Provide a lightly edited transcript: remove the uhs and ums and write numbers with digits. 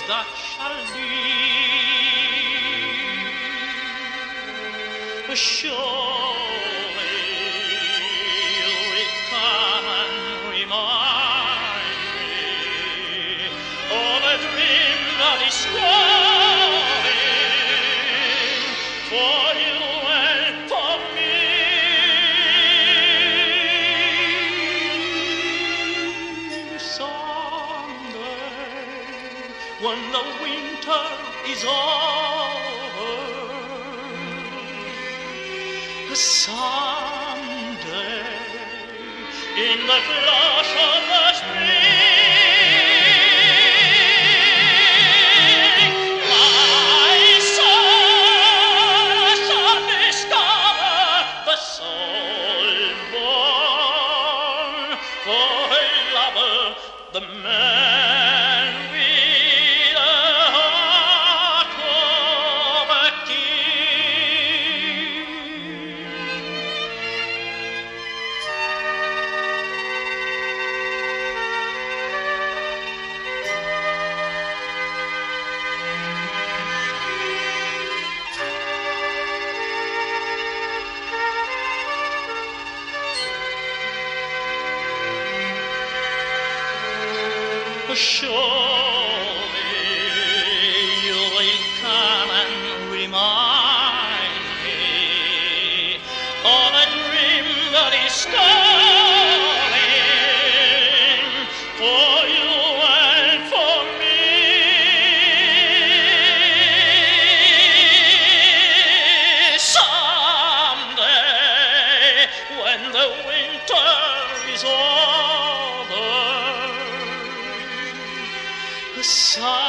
that shall be. Surely you will come and remind me of a dream that is coming for you and for me. Someday, when the winter is over, someday, in the flush of the spring, my soul shall discover the soul born for a lover, the man with a heart of a king. Surely you will come and remind me of a dream that is coming for you and for me. Someday, when the winter is over, someday